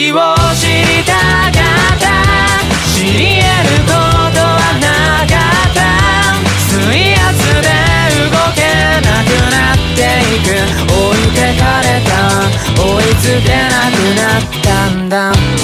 りたかった知り得ることはなかった水圧で動けなくなっていく置いてかれた追いつけなくなったんだ